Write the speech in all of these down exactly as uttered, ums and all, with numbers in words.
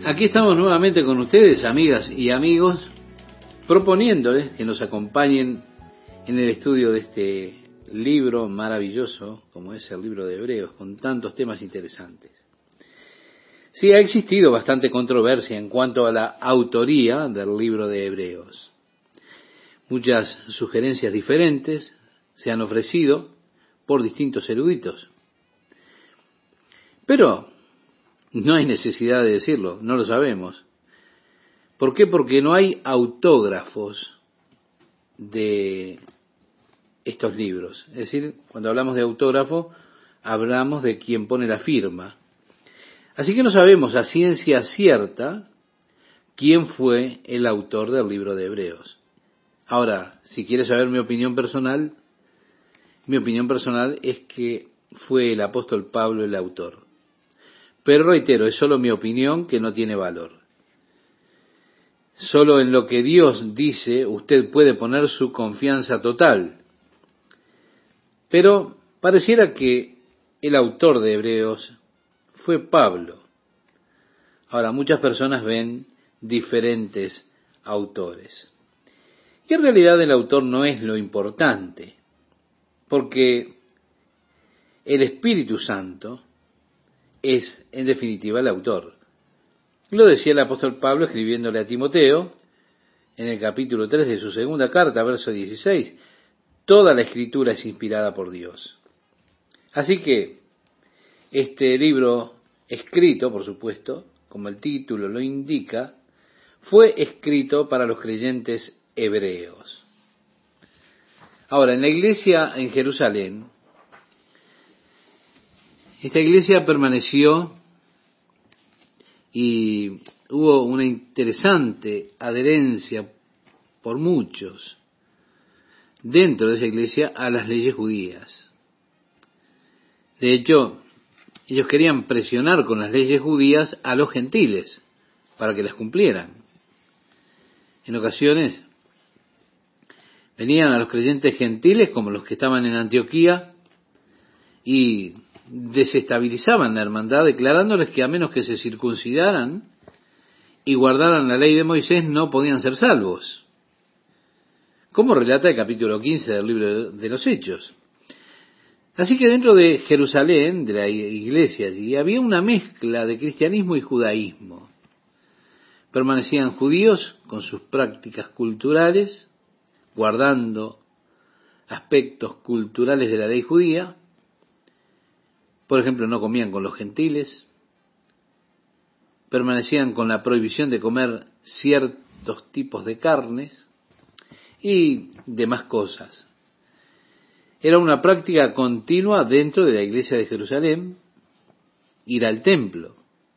Aquí estamos nuevamente con ustedes, amigas y amigos, proponiéndoles que nos acompañen en el estudio de este libro maravilloso, como es el libro de Hebreos, con tantos temas interesantes. Sí, ha existido bastante controversia en cuanto a la autoría del libro de Hebreos. Muchas sugerencias diferentes se han ofrecido por distintos eruditos. Pero no hay necesidad de decirlo, no lo sabemos. ¿Por qué? Porque no hay autógrafos de estos libros. Es decir, cuando hablamos de autógrafo, hablamos de quien pone la firma. Así que no sabemos a ciencia cierta quién fue el autor del libro de Hebreos. Ahora, si quieres saber mi opinión personal, mi opinión personal es que fue el apóstol Pablo el autor. Pero reitero, es solo mi opinión que no tiene valor. Solo en lo que Dios dice usted puede poner su confianza total. Pero pareciera que el autor de Hebreos fue Pablo. Ahora, muchas personas ven diferentes autores. Y en realidad el autor no es lo importante, porque el Espíritu Santo es, en definitiva, el autor. Lo decía el apóstol Pablo escribiéndole a Timoteo, en el capítulo tres de su segunda carta, verso dieciséis, toda la Escritura es inspirada por Dios. Así que este libro escrito, por supuesto, como el título lo indica, fue escrito para los creyentes hebreos. Ahora, en la iglesia en Jerusalén, esta iglesia permaneció y hubo una interesante adherencia por muchos dentro de esa iglesia a las leyes judías. De hecho, ellos querían presionar con las leyes judías a los gentiles para que las cumplieran. En ocasiones venían a los creyentes gentiles, como los que estaban en Antioquía, y desestabilizaban la hermandad, declarándoles que a menos que se circuncidaran y guardaran la ley de Moisés, no podían ser salvos. Como relata el capítulo quince del libro de los Hechos. Así que dentro de Jerusalén, de la iglesia allí, había una mezcla de cristianismo y judaísmo. Permanecían judíos con sus prácticas culturales, guardando aspectos culturales de la ley judía. Por ejemplo, no comían con los gentiles, permanecían con la prohibición de comer ciertos tipos de carnes y demás cosas. Era una práctica continua dentro de la iglesia de Jerusalén, ir al templo.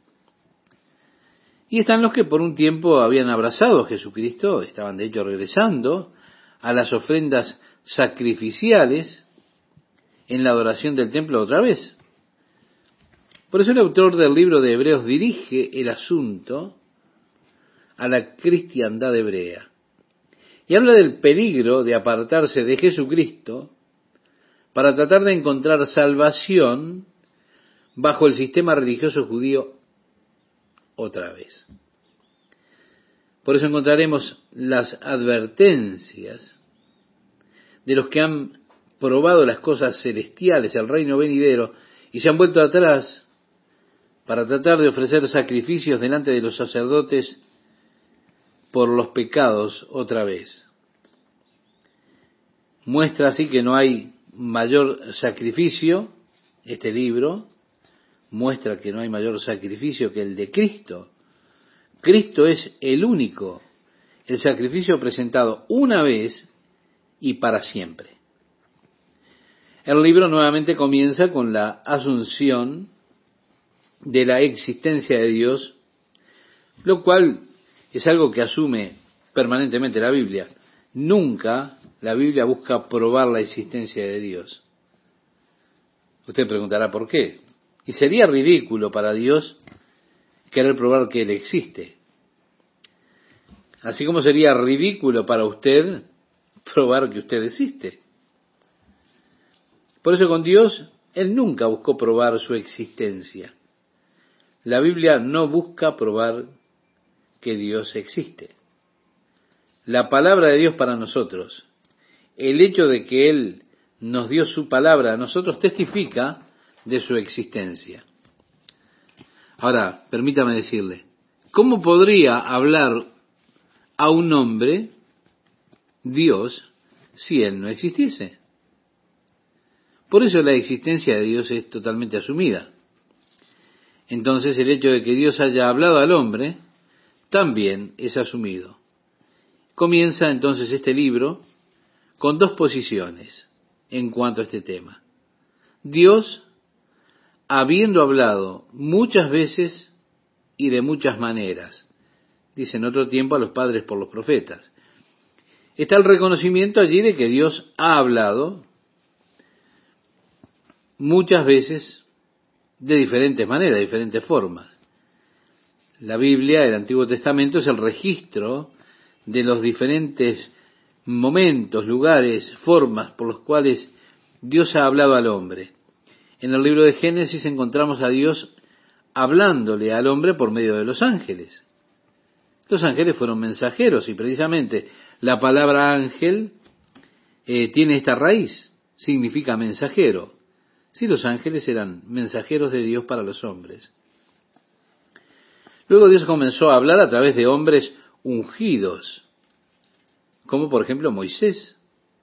Y están los que por un tiempo habían abrazado a Jesucristo, estaban de hecho regresando a las ofrendas sacrificiales en la adoración del templo otra vez. Por eso el autor del libro de Hebreos dirige el asunto a la cristiandad hebrea. Y habla del peligro de apartarse de Jesucristo para tratar de encontrar salvación bajo el sistema religioso judío otra vez. Por eso encontraremos las advertencias de los que han probado las cosas celestiales, el reino venidero, y se han vuelto atrás para tratar de ofrecer sacrificios delante de los sacerdotes por los pecados otra vez. Muestra así que no hay mayor sacrificio, este libro muestra que no hay mayor sacrificio que el de Cristo. Cristo es el único, el sacrificio presentado una vez y para siempre. El libro nuevamente comienza con la asunción de la existencia de Dios, lo cual es algo que asume permanentemente la Biblia. Nunca la Biblia busca probar la existencia de Dios. Usted preguntará por qué. Y sería ridículo para Dios querer probar que Él existe. Así como sería ridículo para usted probar que usted existe. Por eso con Dios, Él nunca buscó probar su existencia. La Biblia no busca probar que Dios existe. La palabra de Dios para nosotros, el hecho de que Él nos dio su palabra a nosotros, testifica de su existencia. Ahora, permítame decirle, ¿cómo podría hablar a un hombre Dios si Él no existiese? Por eso la existencia de Dios es totalmente asumida. Entonces el hecho de que Dios haya hablado al hombre también es asumido. Comienza entonces este libro con dos posiciones en cuanto a este tema. Dios, habiendo hablado muchas veces y de muchas maneras, dice en otro tiempo a los padres por los profetas. Está el reconocimiento allí de que Dios ha hablado muchas veces de diferentes maneras, de diferentes formas. La Biblia, el Antiguo Testamento, es el registro de los diferentes momentos, lugares, formas por los cuales Dios ha hablado al hombre. En el libro de Génesis encontramos a Dios hablándole al hombre por medio de los ángeles. Los ángeles fueron mensajeros y precisamente la palabra ángel eh, tiene esta raíz, significa mensajero. Sí, los ángeles eran mensajeros de Dios para los hombres. Luego Dios comenzó a hablar a través de hombres ungidos, como por ejemplo Moisés.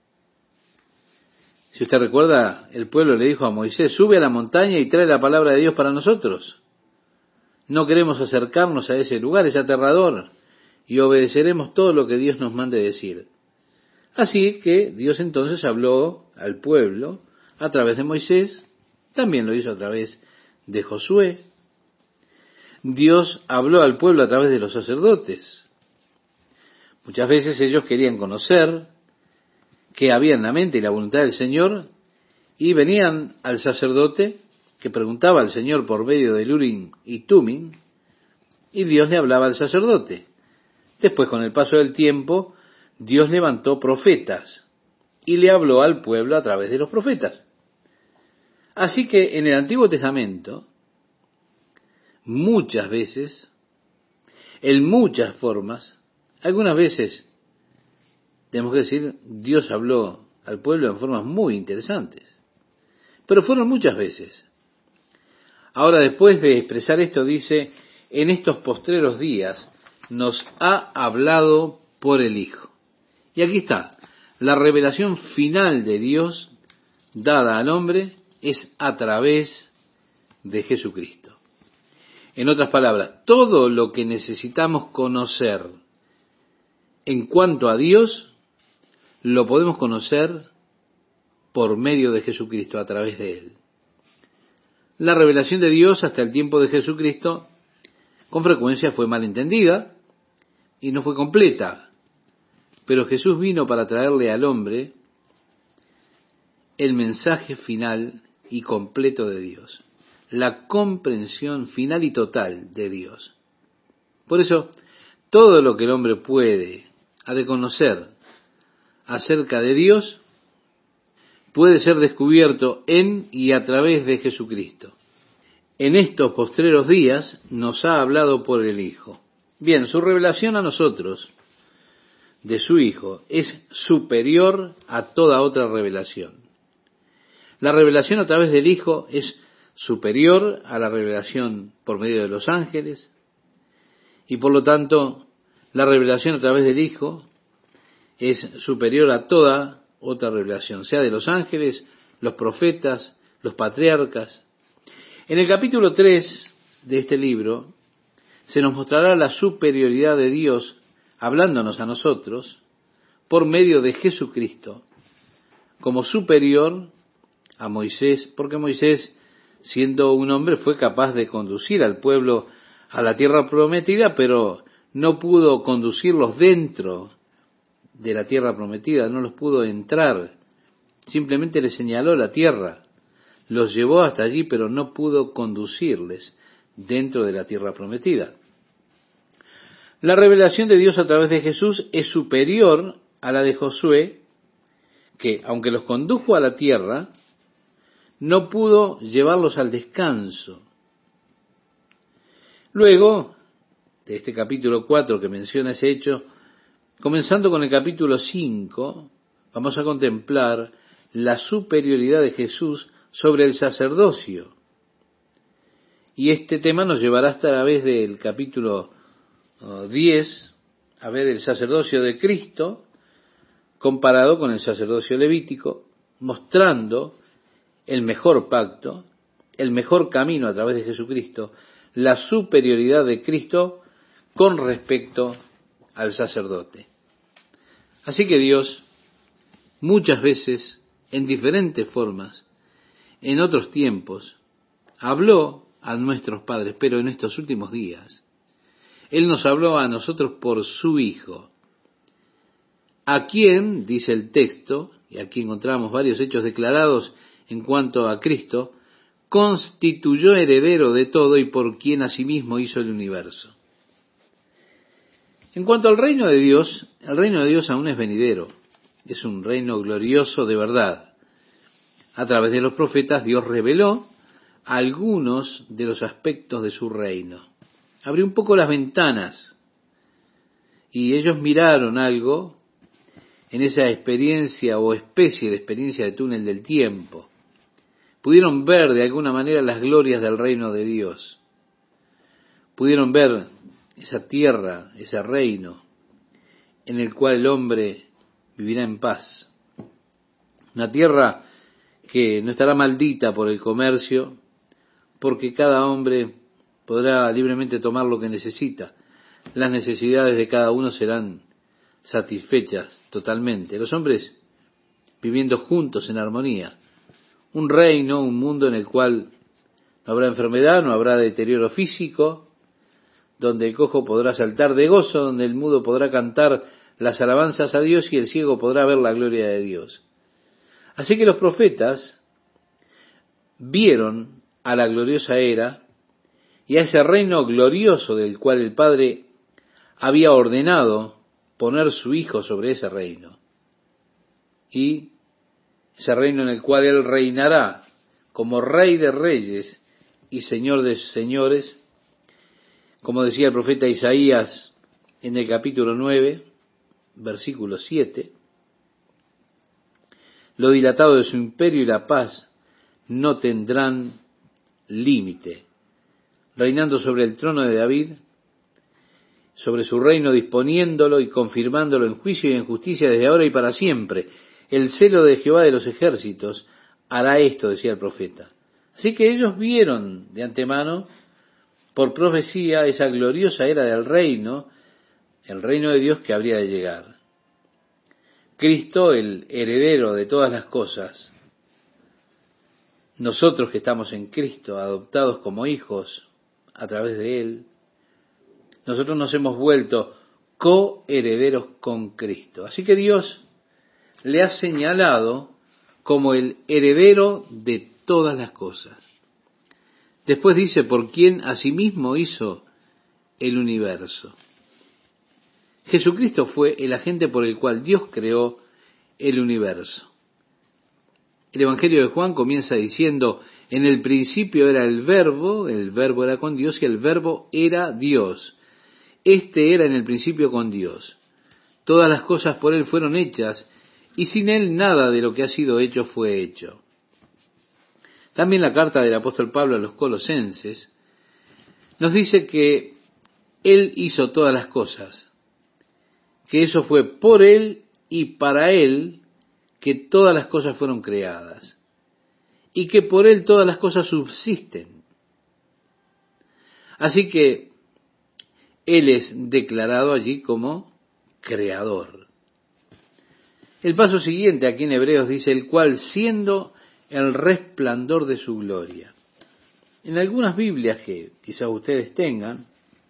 Si usted recuerda, el pueblo le dijo a Moisés, sube a la montaña y trae la palabra de Dios para nosotros. No queremos acercarnos a ese lugar, es aterrador, y obedeceremos todo lo que Dios nos mande decir. Así que Dios entonces habló al pueblo a través de Moisés, también lo hizo a través de Josué. Dios habló al pueblo a través de los sacerdotes. Muchas veces ellos querían conocer qué había en la mente y la voluntad del Señor, y venían al sacerdote que preguntaba al Señor por medio del Urim y Tumim, y Dios le hablaba al sacerdote. Después, con el paso del tiempo, Dios levantó profetas y le habló al pueblo a través de los profetas. Así que en el Antiguo Testamento, muchas veces, en muchas formas, algunas veces, tenemos que decir, Dios habló al pueblo en formas muy interesantes, pero fueron muchas veces. Ahora, después de expresar esto, dice, en estos postreros días nos ha hablado por el Hijo. Y aquí está, la revelación final de Dios dada al hombre es a través de Jesucristo. En otras palabras, todo lo que necesitamos conocer en cuanto a Dios, lo podemos conocer por medio de Jesucristo, a través de Él. La revelación de Dios hasta el tiempo de Jesucristo con frecuencia fue malentendida y no fue completa, pero Jesús vino para traerle al hombre el mensaje final y completo de Dios, la comprensión final y total de Dios. Por eso, todo lo que el hombre puede, ha de conocer acerca de Dios, puede ser descubierto en y a través de Jesucristo. En estos postreros días nos ha hablado por el Hijo. Bien, su revelación a nosotros de su Hijo es superior a toda otra revelación. La revelación a través del Hijo es superior a la revelación por medio de los ángeles, y por lo tanto la revelación a través del Hijo es superior a toda otra revelación, sea de los ángeles, los profetas, los patriarcas. En el capítulo tres de este libro se nos mostrará la superioridad de Dios hablándonos a nosotros por medio de Jesucristo como superior a Moisés, porque Moisés, siendo un hombre, fue capaz de conducir al pueblo a la tierra prometida, pero no pudo conducirlos dentro de la tierra prometida, no los pudo entrar, simplemente les señaló la tierra, los llevó hasta allí, pero no pudo conducirles dentro de la tierra prometida. La revelación de Dios a través de Jesús es superior a la de Josué, que, aunque los condujo a la tierra, no pudo llevarlos al descanso. Luego, de este capítulo cuatro que menciona ese hecho, comenzando con el capítulo cinco, vamos a contemplar la superioridad de Jesús sobre el sacerdocio. Y este tema nos llevará hasta la vez del capítulo uh, diez, a ver el sacerdocio de Cristo comparado con el sacerdocio levítico, mostrando el mejor pacto, el mejor camino a través de Jesucristo, la superioridad de Cristo con respecto al sacerdote. Así que Dios, muchas veces, en diferentes formas, en otros tiempos, habló a nuestros padres, pero en estos últimos días, Él nos habló a nosotros por su Hijo, a quien, dice el texto, y aquí encontramos varios hechos declarados en cuanto a Cristo, constituyó heredero de todo y por quien asimismo hizo el universo. En cuanto al reino de Dios, el reino de Dios aún es venidero, es un reino glorioso de verdad. A través de los profetas Dios reveló algunos de los aspectos de su reino. Abrió un poco las ventanas y ellos miraron algo en esa experiencia o especie de experiencia de túnel del tiempo. Pudieron ver de alguna manera las glorias del reino de Dios. Pudieron ver esa tierra, ese reino en el cual el hombre vivirá en paz. Una tierra que no estará maldita por el comercio, porque cada hombre podrá libremente tomar lo que necesita. Las necesidades de cada uno serán satisfechas totalmente. Los hombres viviendo juntos en armonía. Un reino, un mundo en el cual no habrá enfermedad, no habrá deterioro físico, donde el cojo podrá saltar de gozo, donde el mudo podrá cantar las alabanzas a Dios y el ciego podrá ver la gloria de Dios. Así que los profetas vieron a la gloriosa era y a ese reino glorioso del cual el Padre había ordenado poner su Hijo sobre ese reino. Y ese reino en el cual Él reinará como Rey de reyes y Señor de señores, como decía el profeta Isaías en el capítulo nueve, versículo siete, lo dilatado de su imperio y la paz no tendrán límite, reinando sobre el trono de David, sobre su reino disponiéndolo y confirmándolo en juicio y en justicia desde ahora y para siempre. El celo de Jehová de los ejércitos hará esto, decía el profeta. Así que ellos vieron de antemano, por profecía, esa gloriosa era del reino, el reino de Dios que habría de llegar. Cristo, el heredero de todas las cosas, nosotros que estamos en Cristo, adoptados como hijos a través de Él, nosotros nos hemos vuelto coherederos con Cristo. Así que Dios le ha señalado como el heredero de todas las cosas. Después dice, por quien asimismo hizo el universo. Jesucristo fue el agente por el cual Dios creó el universo. El Evangelio de Juan comienza diciendo, en el principio era el Verbo, el Verbo era con Dios y el Verbo era Dios. Este era en el principio con Dios. Todas las cosas por Él fueron hechas y sin Él nada de lo que ha sido hecho fue hecho. También la carta del apóstol Pablo a los Colosenses nos dice que Él hizo todas las cosas, que eso fue por Él y para Él que todas las cosas fueron creadas, y que por Él todas las cosas subsisten. Así que Él es declarado allí como creador. El paso siguiente aquí en Hebreos dice, el cual siendo el resplandor de su gloria. En algunas Biblias que quizás ustedes tengan,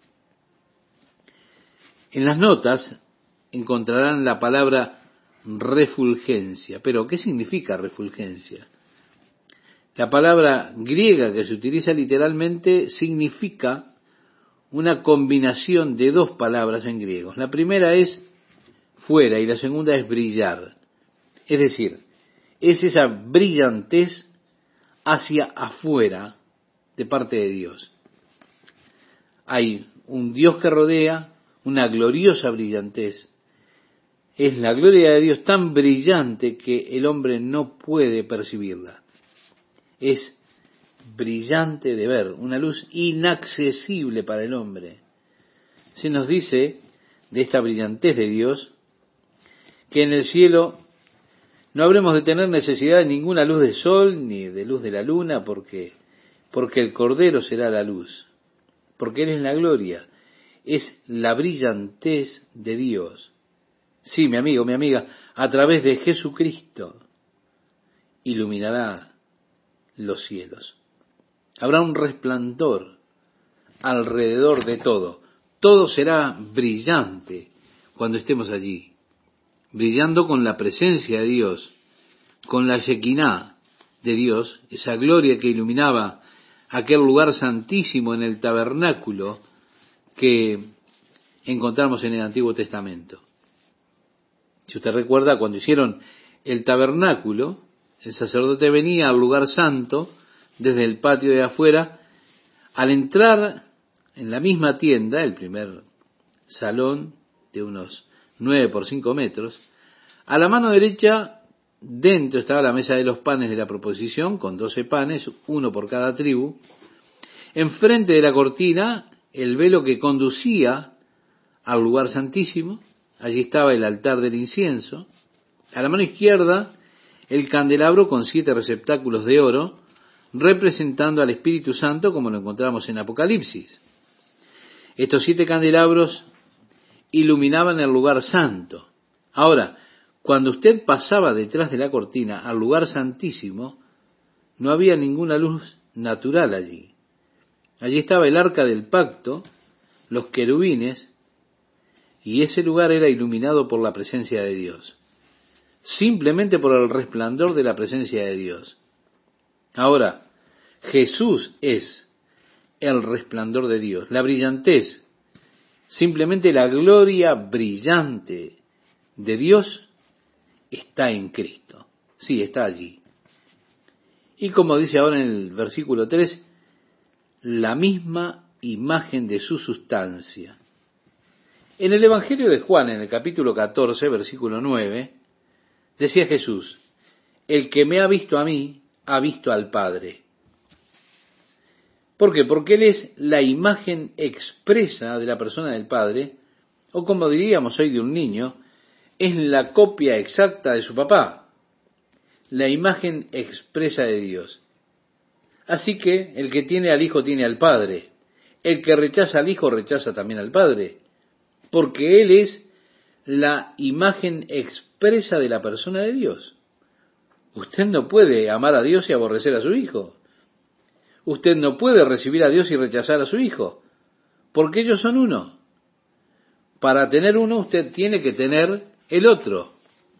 en las notas encontrarán la palabra refulgencia. Pero, ¿qué significa refulgencia? La palabra griega que se utiliza literalmente significa una combinación de dos palabras en griego. La primera es fuera y la segunda es brillar. Es decir, es esa brillantez hacia afuera de parte de Dios. Hay un Dios que rodea, una gloriosa brillantez. Es la gloria de Dios tan brillante que el hombre no puede percibirla. Es brillante de ver, una luz inaccesible para el hombre. Se nos dice de esta brillantez de Dios que en el cielo no habremos de tener necesidad de ninguna luz de sol ni de luz de la luna, porque, porque el Cordero será la luz, porque Él es la gloria, es la brillantez de Dios. Sí, mi amigo, mi amiga, a través de Jesucristo iluminará los cielos. Habrá un resplandor alrededor de todo. Todo será brillante cuando estemos allí, brillando con la presencia de Dios, con la Shekinah de Dios, esa gloria que iluminaba aquel lugar santísimo en el tabernáculo que encontramos en el Antiguo Testamento. Si usted recuerda, cuando hicieron el tabernáculo, el sacerdote venía al lugar santo desde el patio de afuera. Al entrar en la misma tienda, el primer salón de unos nueve por cinco metros, a la mano derecha, dentro estaba la mesa de los panes de la proposición, con doce panes, uno por cada tribu. Enfrente de la cortina, el velo que conducía al lugar santísimo. Allí estaba el altar del incienso. A la mano izquierda, el candelabro con siete receptáculos de oro, representando al Espíritu Santo, como lo encontramos en Apocalipsis. Estos siete candelabros iluminaban el lugar santo. Ahora, cuando usted pasaba detrás de la cortina al lugar santísimo, no había ninguna luz natural allí. Allí estaba el arca del pacto, los querubines, y ese lugar era iluminado por la presencia de Dios, simplemente por el resplandor de la presencia de Dios. Ahora, Jesús es el resplandor de Dios, la brillantez, simplemente la gloria brillante de Dios está en Cristo. Sí, está allí. Y como dice ahora en el versículo tres, la misma imagen de su sustancia. En el Evangelio de Juan, en el capítulo catorce, versículo nueve, decía Jesús: el que me ha visto a mí, ha visto al Padre. ¿Por qué? Porque Él es la imagen expresa de la persona del Padre, o como diríamos hoy de un niño, es la copia exacta de su papá, la imagen expresa de Dios. Así que el que tiene al Hijo tiene al Padre. El que rechaza al Hijo rechaza también al Padre, porque Él es la imagen expresa de la persona de Dios. Usted no puede amar a Dios y aborrecer a su Hijo. Usted no puede recibir a Dios y rechazar a su Hijo, porque ellos son uno. Para tener uno, usted tiene que tener el otro.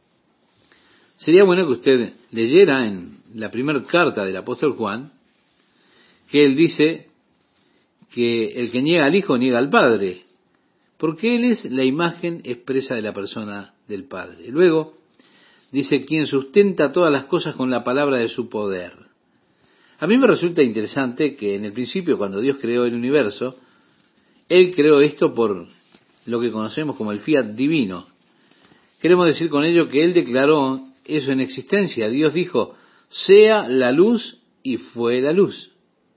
Sería bueno que usted leyera en la primera carta del apóstol Juan, que él dice que el que niega al Hijo niega al Padre, porque Él es la imagen expresa de la persona del Padre. Luego dice: quien sustenta todas las cosas con la palabra de su poder. A mí me resulta interesante que en el principio, cuando Dios creó el universo, Él creó esto por lo que conocemos como el fiat divino. Queremos decir con ello que Él declaró eso en existencia. Dios dijo: sea la luz, y fue la luz.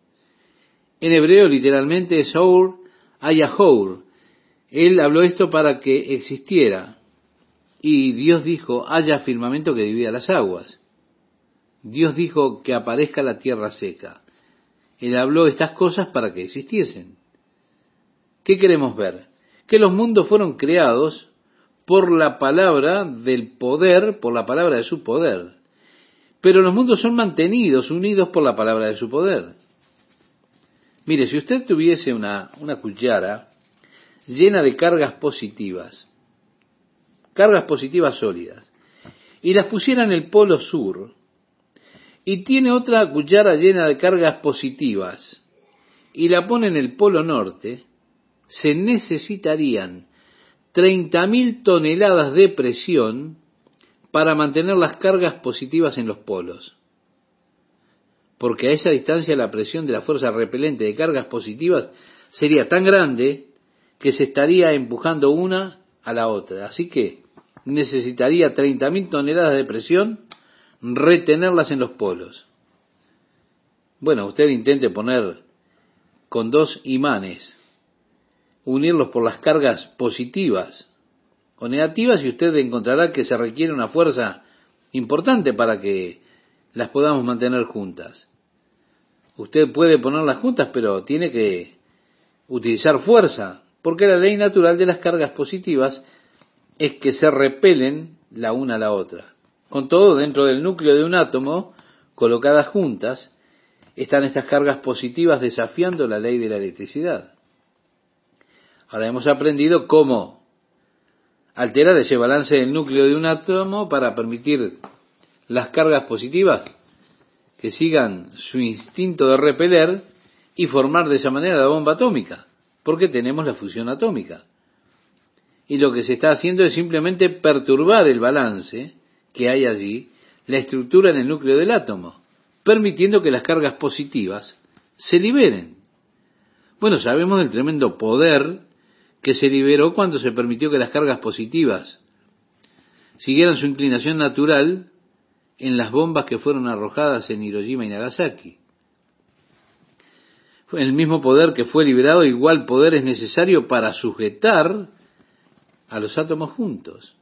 En hebreo literalmente es Or Ayahour. Él habló esto para que existiera. Y Dios dijo: haya firmamento que divida las aguas. Dios dijo que aparezca la tierra seca. Él habló estas cosas para que existiesen. ¿Qué queremos ver? Que los mundos fueron creados por la palabra del poder, por la palabra de su poder. Pero los mundos son mantenidos, unidos por la palabra de su poder. Mire, si usted tuviese una, una cuchara llena de cargas positivas, cargas positivas sólidas, y las pusiera en el polo sur, y tiene otra cuchara llena de cargas positivas, y la pone en el polo norte, se necesitarían treinta mil toneladas de presión para mantener las cargas positivas en los polos. Porque a esa distancia la presión de la fuerza repelente de cargas positivas sería tan grande que se estaría empujando una a la otra. Así que necesitaría treinta mil toneladas de presión retenerlas en los polos. Bueno, usted intente poner con dos imanes, unirlos por las cargas positivas o negativas, y usted encontrará que se requiere una fuerza importante para que las podamos mantener juntas. Usted puede ponerlas juntas, pero tiene que utilizar fuerza, porque la ley natural de las cargas positivas es que se repelen la una a la otra. Con todo, dentro del núcleo de un átomo, colocadas juntas, están estas cargas positivas desafiando la ley de la electricidad. Ahora hemos aprendido cómo alterar ese balance del núcleo de un átomo para permitir las cargas positivas que sigan su instinto de repeler y formar de esa manera la bomba atómica, porque tenemos la fusión atómica. Y lo que se está haciendo es simplemente perturbar el balance que hay allí, la estructura en el núcleo del átomo, permitiendo que las cargas positivas se liberen. Bueno, sabemos del tremendo poder que se liberó cuando se permitió que las cargas positivas siguieran su inclinación natural en las bombas que fueron arrojadas en Hiroshima y Nagasaki. El mismo poder que fue liberado, igual poder es necesario para sujetar a los átomos juntos.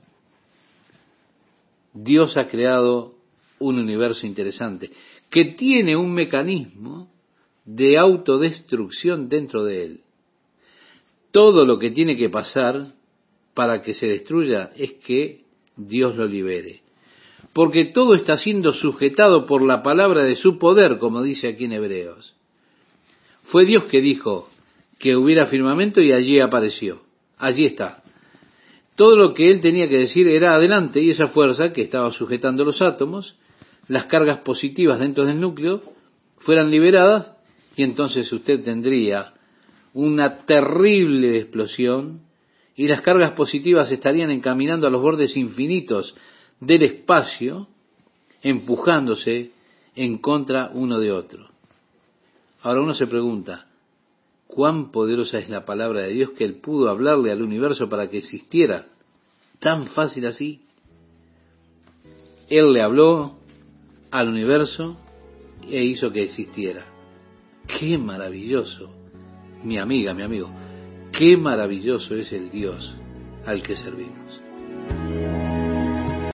Dios ha creado un universo interesante que tiene un mecanismo de autodestrucción dentro de él. Todo lo que tiene que pasar para que se destruya es que Dios lo libere, porque todo está siendo sujetado por la palabra de su poder, como dice aquí en Hebreos. Fue Dios que dijo que hubiera firmamento y allí apareció. Allí está. Todo lo que él tenía que decir era adelante, y esa fuerza que estaba sujetando los átomos, las cargas positivas dentro del núcleo, fueran liberadas, y entonces usted tendría una terrible explosión, y las cargas positivas estarían encaminando a los bordes infinitos del espacio, empujándose en contra uno de otro. Ahora uno se pregunta, ¿cuán poderosa es la palabra de Dios que Él pudo hablarle al universo para que existiera tan fácil así? Él le habló al universo e hizo que existiera. ¡Qué maravilloso! Mi amiga, mi amigo, qué maravilloso es el Dios al que servimos.